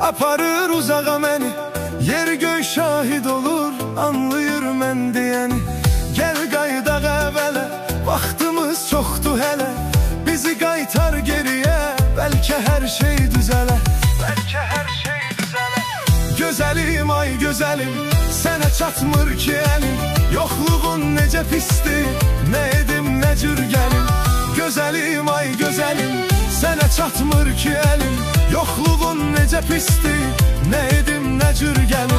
aparır uzağa məni. Yer göy şahid olur, anlayır mən deyəni. Gəl qaydaq əvvələ, vaxtımız çoxdur hələ. Bizi qaytar geriyə, bəlkə hər şey düzələ. Bəlkə hər şey düzələ. Gözəlim, ay gözəlim, sənə çatmır ki əlim. Yoxluğun necə pisdir, nə edim, nə cür gəlim. Gözəlim, ay gözəlim, sənə çatmır ki əlim. Yoxluğun necə pisdir, nə edim, nə cür gəlim.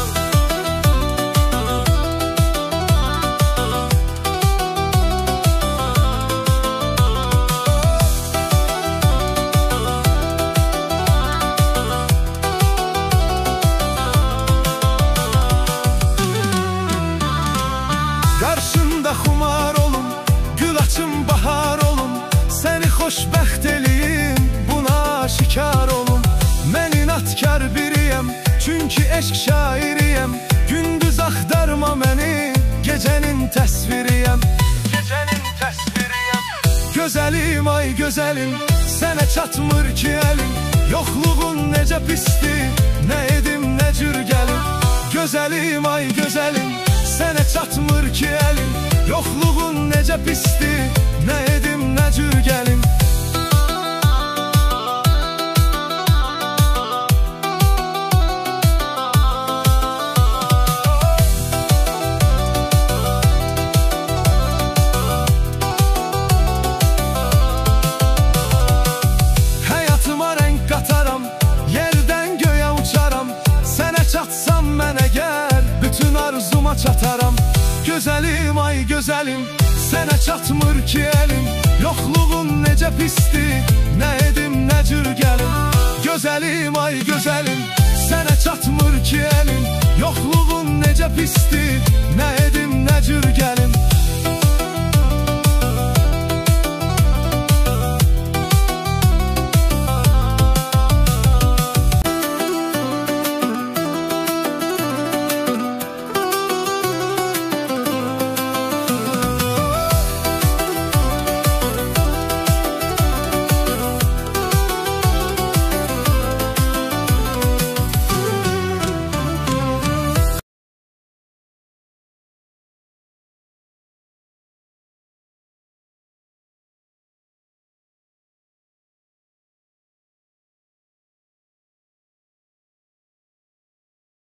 Qarşında xumar olum, gül açım bahar olum. Səni xoşbəxt eləyim, buna şikar olum. Mən inatkar biriyəm, çünki eşq şairiyəm. Gündüz axtarma məni, gecənin təsviriyəm. Gecənin təsviriyəm. Gözəlim, ay gözəlim, sənə çatmır ki əlim. Yoxluğun necə pisdir, nə edim, nə cür gəlim. Gözəlim, ay gözəlim, sənə çatmır ki əlim. Yoxluğun necə pisdir, nə edim, nə cür gəlim. Həyatıma rəng qataram, yerdən göyə uçaram. Sənə çatsam mən əgər, bütün arzuma çataram. Gözəlim, ay gözəlim, sənə çatmır ki əlim. Yoxluğun necə pisdir, nə edim, nə cür gəlim. Gözəlim, ay gözəlim, sənə çatmır ki əlim. Yoxluğun necə pisdir,